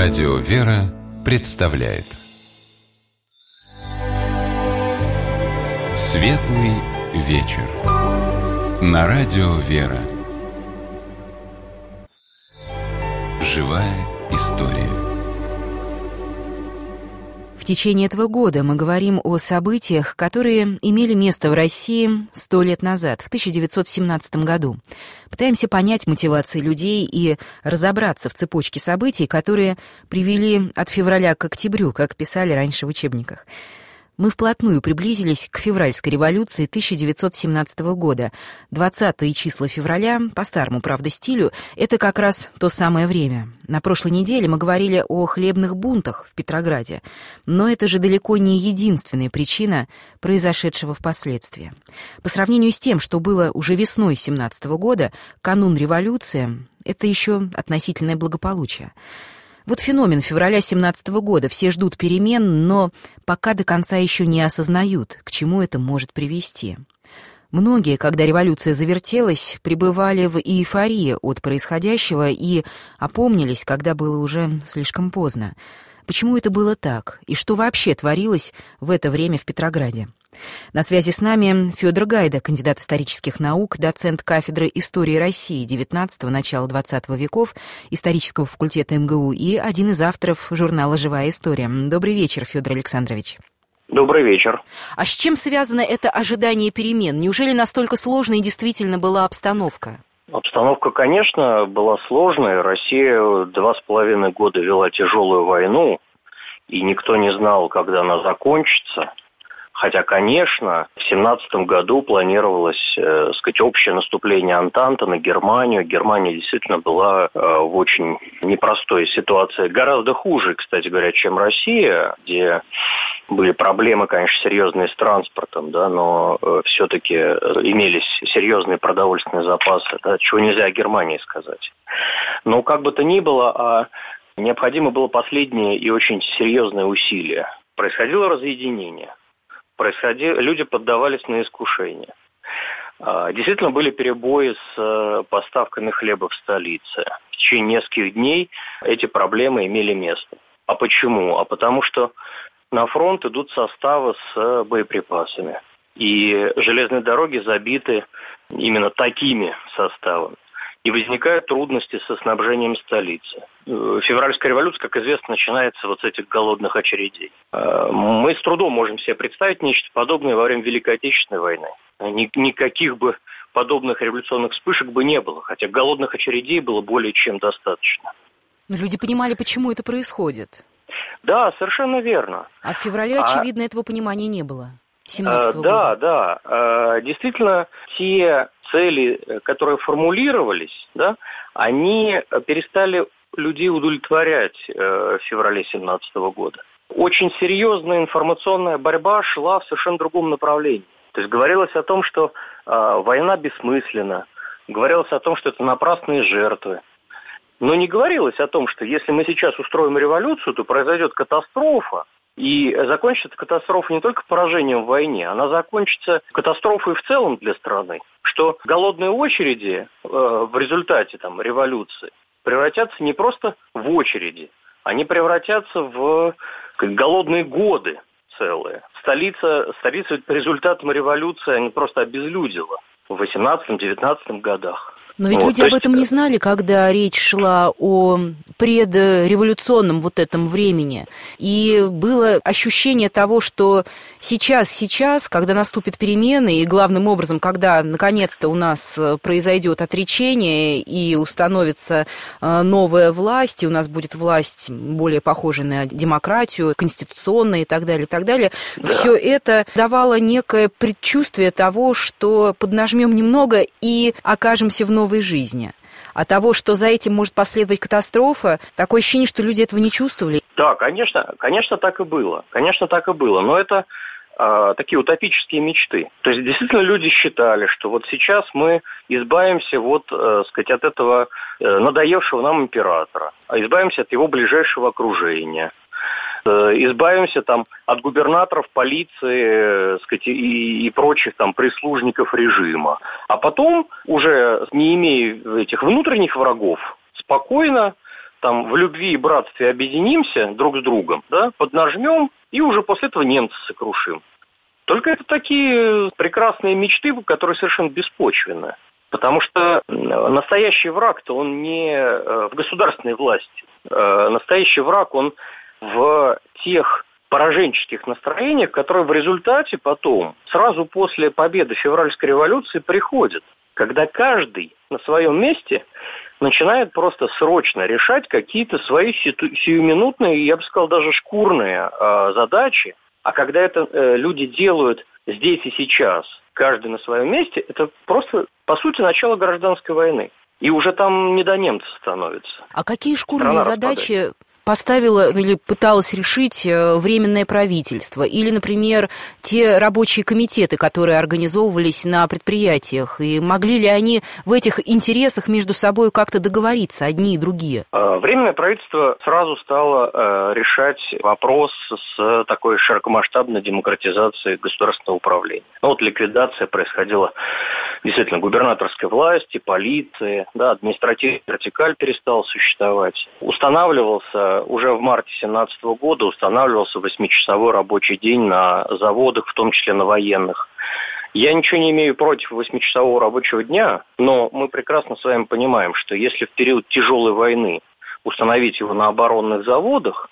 Радио «Вера» представляет Светлый вечер на Радио «Вера». Живая история. В течение этого года мы говорим о событиях, которые имели место в России 100 лет назад, в 1917 году. Пытаемся понять мотивации людей и разобраться в цепочке событий, которые привели от февраля к октябрю, как писали раньше в учебниках. Мы вплотную приблизились к февральской революции 1917 года. 20-е числа февраля, по старому, правда, стилю, это как раз то самое время. На прошлой неделе мы говорили о хлебных бунтах в Петрограде, но это же далеко не единственная причина произошедшего впоследствии. По сравнению с тем, что было уже весной 17 года, канун революции, это еще относительное благополучие. Вот феномен февраля 17 года. Все ждут перемен, но пока до конца еще не осознают, к чему это может привести. Многие, когда революция завертелась, пребывали в эйфории от происходящего и опомнились, когда было уже слишком поздно. Почему это было так? И что вообще творилось в это время в Петрограде? На связи с нами Федор Гайда, кандидат исторических наук, доцент кафедры истории России XIX – начала XX веков, исторического факультета МГУ и один из авторов журнала «Живая история». Добрый вечер, Федор Александрович. Добрый вечер. А с чем связано это ожидание перемен? Неужели настолько сложной действительно была обстановка? Обстановка, конечно, была сложной. Россия 2,5 года вела тяжелую войну, и никто не знал, когда она закончится. Хотя, конечно, в 17 году планировалось, общее наступление Антанты на Германию. Германия действительно была в очень непростой ситуации. Гораздо хуже, кстати говоря, чем Россия, где были проблемы, конечно, серьезные с транспортом, да, но все-таки имелись серьезные продовольственные запасы, да, чего нельзя о Германии сказать. Но как бы то ни было, необходимо было последнее и очень серьезное усилие. Происходило разъединение. Люди поддавались на искушение. Действительно были перебои с поставками хлеба в столице. В течение нескольких дней эти проблемы имели место. А почему? А потому что на фронт идут составы с боеприпасами. И железные дороги забиты именно такими составами. И возникают трудности со снабжением столицы. Февральская революция, как известно, начинается вот с этих голодных очередей. Мы с трудом можем себе представить нечто подобное во время Великой Отечественной войны. Никаких бы подобных революционных вспышек бы не было, хотя голодных очередей было более чем достаточно. Но люди понимали, почему это происходит. Да, совершенно верно. А в феврале, очевидно, этого понимания не было. 17 года. Да. Действительно, те цели, которые формулировались, да, они перестали людей удовлетворять в феврале 17 года. Очень серьезная информационная борьба шла в совершенно другом направлении. То есть говорилось о том, что война бессмысленна, говорилось о том, что это напрасные жертвы. Но не говорилось о том, что если мы сейчас устроим революцию, то произойдет катастрофа. И закончится катастрофа не только поражением в войне, она закончится катастрофой в целом для страны. Что голодные очереди в результате революции превратятся не просто в очереди, они превратятся в голодные годы целые. Столица по результатам революции они просто обезлюдила в 18-19 годах. Но ведь люди об этом не знали, когда речь шла о предреволюционном этом времени. И было ощущение того, что сейчас, когда наступят перемены, и главным образом, когда наконец-то у нас произойдет отречение и установится новая власть, и у нас будет власть более похожая на демократию, конституционная и так далее, да. Все это давало некое предчувствие того, что поднажмем немного и окажемся в новой жизни. А того, что за этим может последовать катастрофа, такое ощущение, что люди этого не чувствовали. Да, конечно, так и было. Но это такие утопические мечты. То есть, действительно, люди считали, что вот сейчас мы избавимся от этого надоевшего нам императора, избавимся от его ближайшего окружения, избавимся от губернаторов, полиции, и прочих прислужников режима. А потом, уже не имея этих внутренних врагов, спокойно там в любви и братстве объединимся друг с другом, да, поднажмем и уже после этого немцев сокрушим. Только это такие прекрасные мечты, которые совершенно беспочвенны. Потому что настоящий враг-то он не в государственной власти. Настоящий враг, он в тех пораженческих настроениях, которые в результате потом, сразу после победы февральской революции, приходят. Когда каждый на своем месте начинает просто срочно решать какие-то свои сиюминутные, я бы сказал, даже шкурные задачи. А когда это люди делают здесь и сейчас, каждый на своем месте, это просто, по сути, начало гражданской войны. И уже там не до немцев становится. А какие шкурные задачи поставило или пыталось решить Временное правительство? Или, например, те рабочие комитеты, которые организовывались на предприятиях? И могли ли они в этих интересах между собой как-то договориться, одни и другие? Временное правительство сразу стало решать вопрос с такой широкомасштабной демократизацией государственного управления. Ликвидация происходила действительно губернаторской власти, полиции, административная вертикаль перестала существовать. Уже в марте 2017 года устанавливался 8-часовой рабочий день на заводах, в том числе на военных. Я ничего не имею против 8-часового рабочего дня, но мы прекрасно с вами понимаем, что если в период тяжелой войны установить его на оборонных заводах,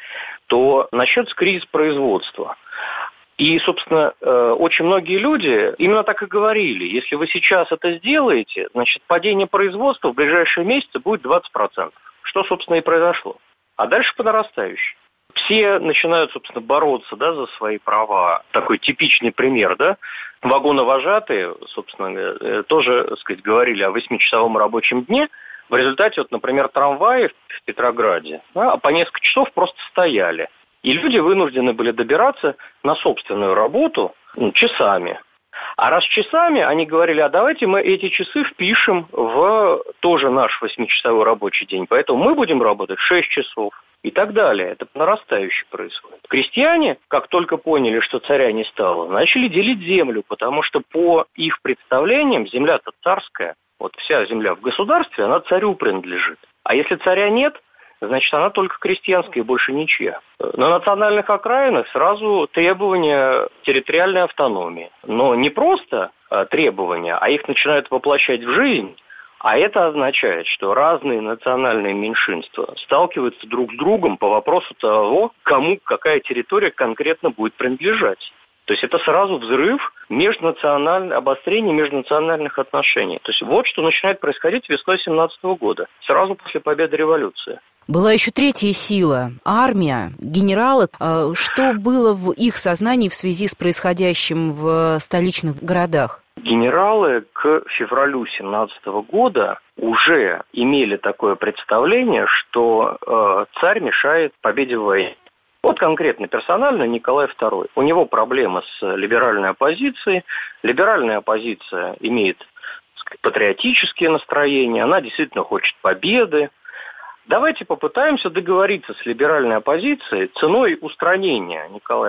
то начнется кризис производства. И, собственно, очень многие люди именно так и говорили. Если вы сейчас это сделаете, значит, падение производства в ближайшие месяцы будет 20%. Что, собственно, и произошло. А дальше по нарастающей. Все начинают, собственно, бороться, за свои права. Такой типичный пример, Вагоновожатые, собственно, тоже, так сказать, говорили о 8-часовом рабочем дне. В результате, например, трамваи в Петрограде, по несколько часов просто стояли. И люди вынуждены были добираться на собственную работу часами. А раз часами, они говорили, а давайте мы эти часы впишем в тоже наш 8-часовой рабочий день. Поэтому мы будем работать 6 часов и так далее. Это нарастающе происходит. Крестьяне, как только поняли, что царя не стало, начали делить землю, потому что по их представлениям земля-то царская. Вся земля в государстве, она царю принадлежит. А если царя нет, значит, она только крестьянская и больше ничья. На национальных окраинах сразу требования территориальной автономии. Но не просто требования, а их начинают воплощать в жизнь. А это означает, что разные национальные меньшинства сталкиваются друг с другом по вопросу того, кому какая территория конкретно будет принадлежать. То есть это сразу взрыв обострение межнациональных отношений. То есть вот что начинает происходить весной 2017 года, сразу после победы революции. Была еще третья сила – армия, генералы. Что было в их сознании в связи с происходящим в столичных городах? Генералы к февралю 2017 года уже имели такое представление, что царь мешает победе в войне. Конкретно персонально Николай II. У него проблемы с либеральной оппозицией. Либеральная оппозиция имеет, так сказать, патриотические настроения, она действительно хочет победы. Давайте попытаемся договориться с либеральной оппозицией ценой устранения Николая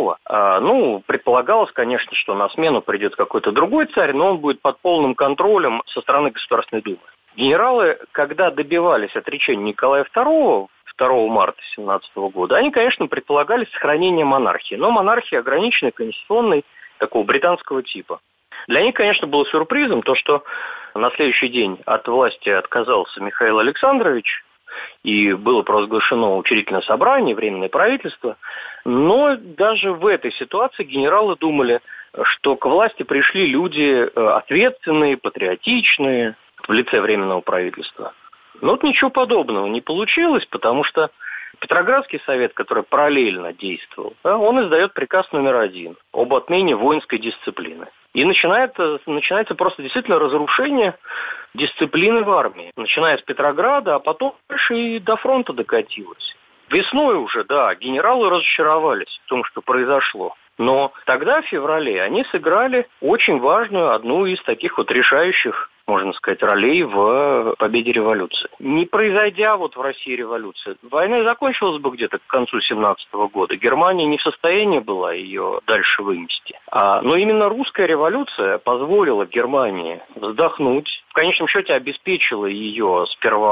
II. Предполагалось, конечно, что на смену придет какой-то другой царь, но он будет под полным контролем со стороны Государственной Думы. Генералы, когда добивались отречения Николая II 2 марта 2017 года, они, конечно, предполагали сохранение монархии, но монархии ограниченной, конституционной, такого британского типа. Для них, конечно, было сюрпризом то, что на следующий день от власти отказался Михаил Александрович, и было провозглашено учредительное собрание, Временное правительство. Но даже в этой ситуации генералы думали, что к власти пришли люди ответственные, патриотичные в лице Временного правительства. Но ничего подобного не получилось, потому что Петроградский совет, который параллельно действовал, он издает приказ номер 1 об отмене воинской дисциплины. И начинается просто действительно разрушение дисциплины в армии. Начиная с Петрограда, а потом дальше и до фронта докатилось. Весной уже, генералы разочаровались в том, что произошло. Но тогда, в феврале, они сыграли очень важную, одну из таких решающих, можно сказать, ролей в победе революции. Не произойдя в России революция, война закончилась бы где-то к концу 1917 года. Германия не в состоянии была ее дальше вынести. Но именно русская революция позволила Германии вздохнуть. В конечном счете обеспечила ее сперва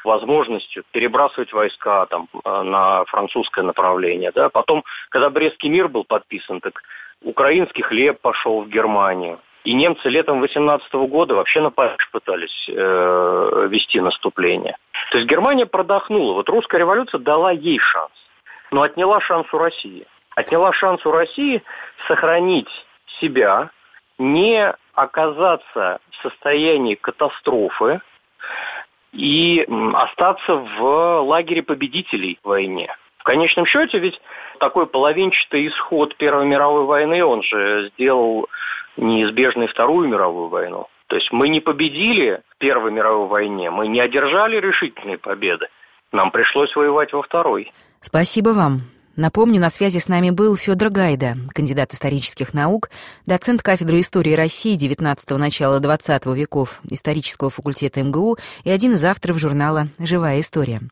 возможностью перебрасывать войска там, на французское направление. Да? Потом, когда Брестский мир был подписан, так украинский хлеб пошел в Германию. И немцы летом 18 года вообще на Париж пытались вести наступление. То есть Германия продохнула. Вот русская революция дала ей шанс, но отняла шанс у России. Отняла шанс у России сохранить себя, не оказаться в состоянии катастрофы и остаться в лагере победителей в войне. В конечном счете ведь такой половинчатый исход Первой мировой войны, он же сделал неизбежной Вторую мировую войну. То есть мы не победили в Первой мировой войне, мы не одержали решительной победы. Нам пришлось воевать во Второй. Спасибо вам. Напомню, на связи с нами был Федор Гайда, кандидат исторических наук, доцент кафедры истории России XIX – начала XX веков исторического факультета МГУ и один из авторов журнала «Живая история».